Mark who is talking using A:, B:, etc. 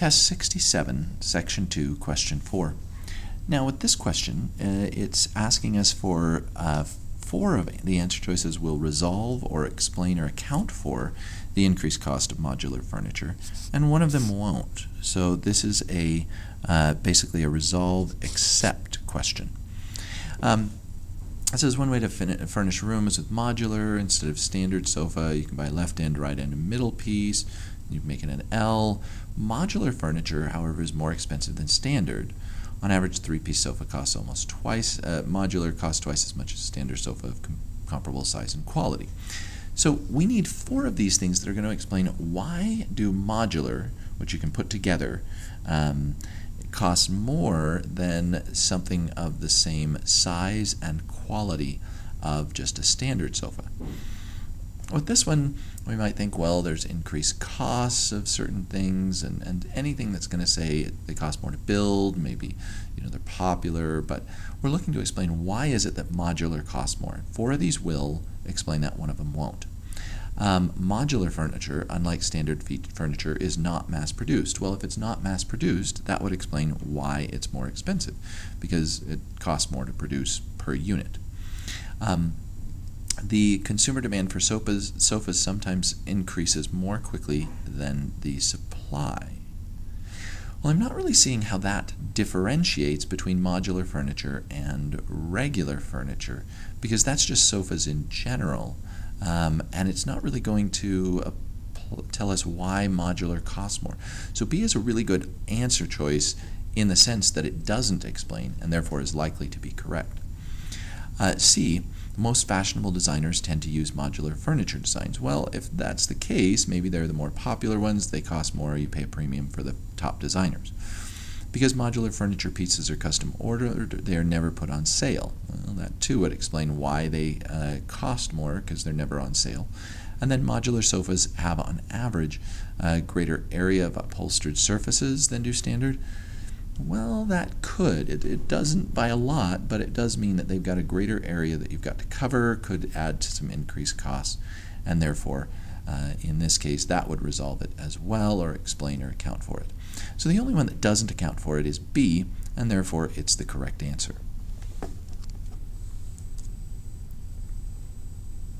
A: Test 67, Section 2, Question 4. Now with this question, it's asking us for 4 of the answer choices will resolve or explain or account for the increased cost of modular furniture, and one of them won't. So this is a basically a resolve except question. It says one way to furnish a room is with modular. Instead of standard sofa, you can buy left end, right end, and middle piece. You make it an L. Modular furniture, however, is more expensive than standard. On average, 3-piece sofa costs almost twice. Modular costs twice as much as a standard sofa of comparable size and quality. So we need 4 of these things that are going to explain why do modular, which you can put together, cost more than something of the same size and quality of just a standard sofa. With this one, we might think, well, there's increased costs of certain things, and anything that's going to say they cost more to build, maybe they're popular, but we're looking to explain why is it that modular costs more. 4 of these will explain that, one of them won't. Modular furniture, unlike standard furniture, is not mass-produced. Well, if it's not mass-produced, that would explain why it's more expensive, because it costs more to produce per unit. The consumer demand for sofas sometimes increases more quickly than the supply. Well, I'm not really seeing how that differentiates between modular furniture and regular furniture, because that's just sofas in general, and it's not really going to tell us why modular costs more. So B is a really good answer choice in the sense that it doesn't explain, and therefore is likely to be correct. C, most fashionable designers tend to use modular furniture designs. Well, if that's the case, maybe they're the more popular ones, they cost more, you pay a premium for the top designers. Because modular furniture pieces are custom ordered, they are never put on sale. Well, that too would explain why they cost more, because they're never on sale. And then modular sofas have, on average, a greater area of upholstered surfaces than do standard. Well, that could. It doesn't by a lot, but it does mean that they've got a greater area that you've got to cover, could add to some increased costs, and therefore, in this case, that would resolve it as well, or explain or account for it. So the only one that doesn't account for it is B, and therefore it's the correct answer.